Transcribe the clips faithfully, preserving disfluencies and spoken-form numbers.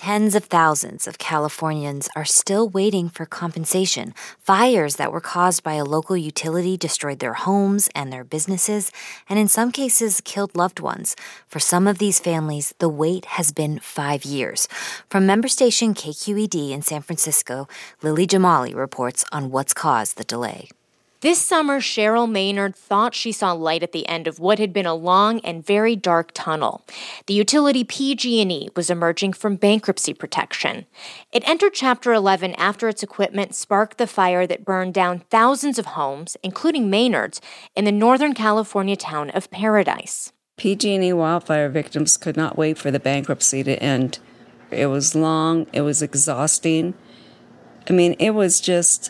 Tens of thousands of Californians are still waiting for compensation. Fires that were caused by a local utility destroyed their homes and their businesses, and in some cases killed loved ones. For some of these families, the wait has been five years. From member station K Q E D in San Francisco, Lily Jamali reports on what's caused the delay. This summer, Cheryl Maynard thought she saw light at the end of what had been a long and very dark tunnel. The utility P G and E was emerging from bankruptcy protection. It entered Chapter eleven after its equipment sparked the fire that burned down thousands of homes, including Maynard's, in the Northern California town of Paradise. P G and E wildfire victims could not wait for the bankruptcy to end. It was long, it was exhausting. I mean, it was just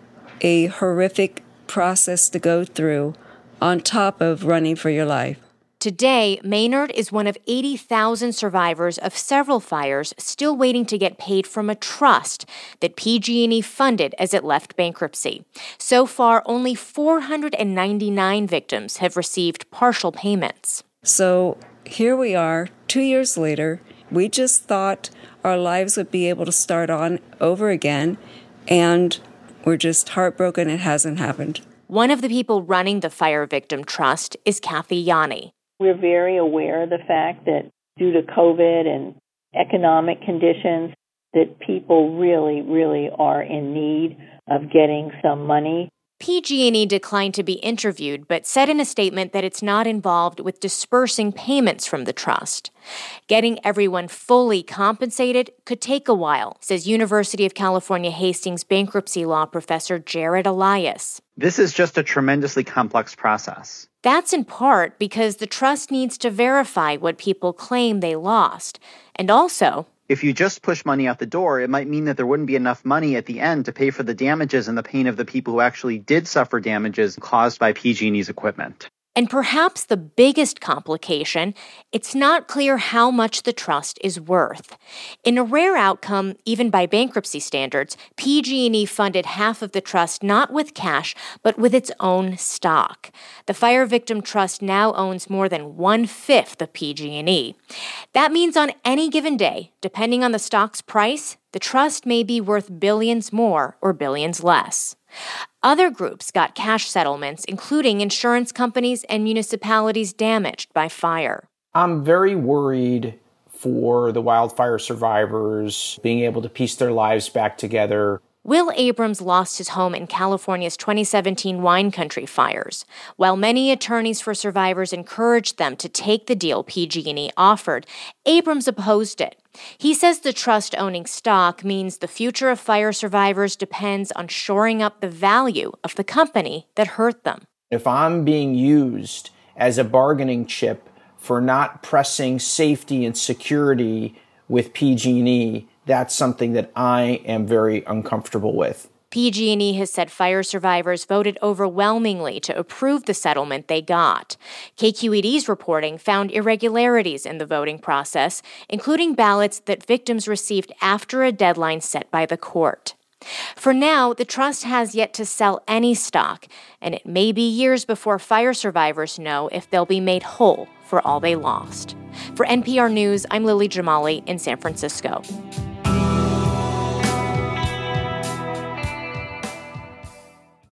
a horrific process to go through on top of running for your life. Today, Maynard is one of eighty thousand survivors of several fires still waiting to get paid from a trust that P G and E funded as it left bankruptcy. So far, only four hundred ninety-nine victims have received partial payments. So here we are, two years later. We just thought our lives would be able to start on over again, and we're just heartbroken it hasn't happened. One of the people running the Fire Victim Trust is Kathy Yanni. We're very aware of the fact that due to COVID and economic conditions, that people really, really are in need of getting some money. P G and E declined to be interviewed, but said in a statement that it's not involved with dispersing payments from the trust. Getting everyone fully compensated could take a while, says University of California Hastings bankruptcy law professor Jared Elias. This is just a tremendously complex process. That's in part because the trust needs to verify what people claim they lost, and also, if you just push money out the door, it might mean that there wouldn't be enough money at the end to pay for the damages and the pain of the people who actually did suffer damages caused by P G and E's equipment. And perhaps the biggest complication, it's not clear how much the trust is worth. In a rare outcome, even by bankruptcy standards, P G and E funded half of the trust not with cash, but with its own stock. The Fire Victim Trust now owns more than one-fifth of P G and E. That means on any given day, depending on the stock's price, the trust may be worth billions more or billions less. Other groups got cash settlements, including insurance companies and municipalities damaged by fire. I'm very worried for the wildfire survivors being able to piece their lives back together. Will Abrams lost his home in California's twenty seventeen wine country fires. While many attorneys for survivors encouraged them to take the deal P G and E offered, Abrams opposed it. He says the trust owning stock means the future of fire survivors depends on shoring up the value of the company that hurt them. If I'm being used as a bargaining chip for not pressing safety and security with P G and E, that's something that I am very uncomfortable with. P G and E has said fire survivors voted overwhelmingly to approve the settlement they got. K Q E D's reporting found irregularities in the voting process, including ballots that victims received after a deadline set by the court. For now, the trust has yet to sell any stock, and it may be years before fire survivors know if they'll be made whole for all they lost. For N P R News, I'm Lily Jamali in San Francisco.